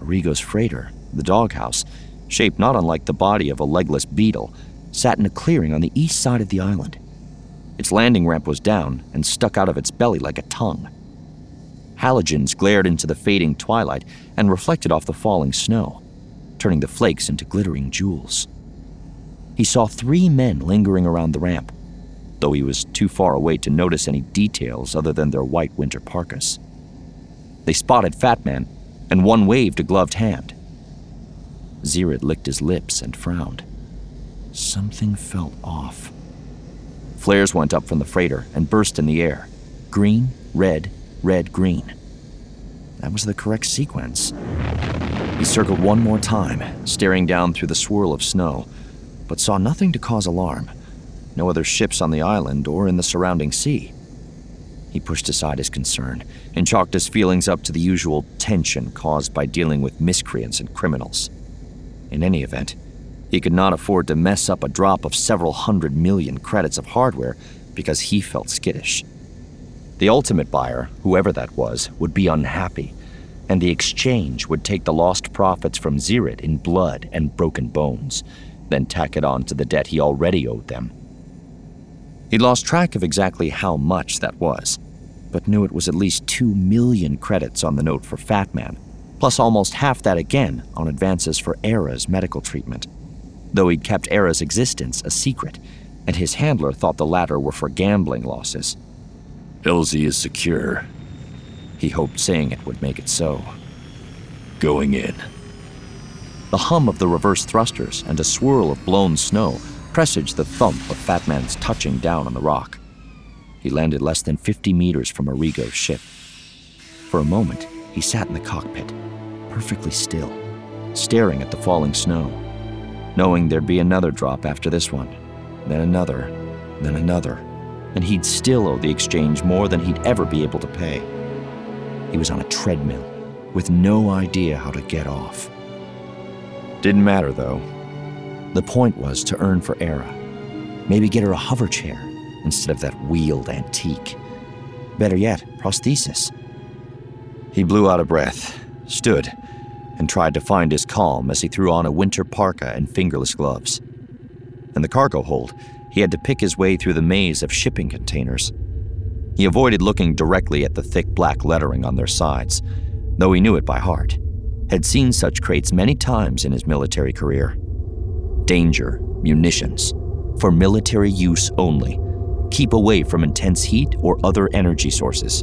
Arrigo's freighter, the doghouse, shaped not unlike the body of a legless beetle, sat in a clearing on the east side of the island. Its landing ramp was down and stuck out of its belly like a tongue. Halogens glared into the fading twilight and reflected off the falling snow, turning the flakes into glittering jewels. He saw 3 men lingering around the ramp, though he was too far away to notice any details other than their white winter parkas. They spotted Fat Man, and one waved a gloved hand. Zirid licked his lips and frowned. Something felt off. Flares went up from the freighter and burst in the air. Green, red, red, green. That was the correct sequence. He circled one more time, staring down through the swirl of snow, but saw nothing to cause alarm. No other ships on the island or in the surrounding sea. He pushed aside his concern and chalked his feelings up to the usual tension caused by dealing with miscreants and criminals. In any event, he could not afford to mess up a drop of several 100 million credits of hardware because he felt skittish. The ultimate buyer, whoever that was, would be unhappy, and the exchange would take the lost profits from Zirid in blood and broken bones, then tack it on to the debt he already owed them. He'd lost track of exactly how much that was, but knew it was at least 2 million credits on the note for Fat Man, plus almost half that again on advances for Era's medical treatment, though he'd kept Era's existence a secret, and his handler thought the latter were for gambling losses. Elsie is secure. He hoped saying it would make it so. Going in. The hum of the reverse thrusters and a swirl of blown snow presaged the thump of Fat Man's touching down on the rock. He landed less than 50 meters from Arrigo's ship. For a moment, he sat in the cockpit, perfectly still, staring at the falling snow, knowing there'd be another drop after this one, then another, and he'd still owe the exchange more than he'd ever be able to pay. He was on a treadmill, with no idea how to get off. Didn't matter, though. The point was to earn for Era. Maybe get her a hover chair instead of that wheeled antique. Better yet, prosthesis. He blew out a breath, stood, and tried to find his calm as he threw on a winter parka and fingerless gloves. In the cargo hold, he had to pick his way through the maze of shipping containers. He avoided looking directly at the thick black lettering on their sides, though he knew it by heart. Had seen such crates many times in his military career. Danger, munitions, for military use only. Keep away from intense heat or other energy sources.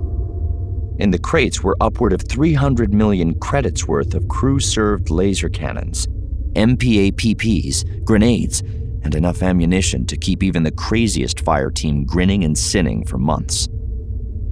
In the crates were upward of 300 million credits worth of crew-served laser cannons, MPA-PPs, grenades, and enough ammunition to keep even the craziest fire team grinning and sinning for months.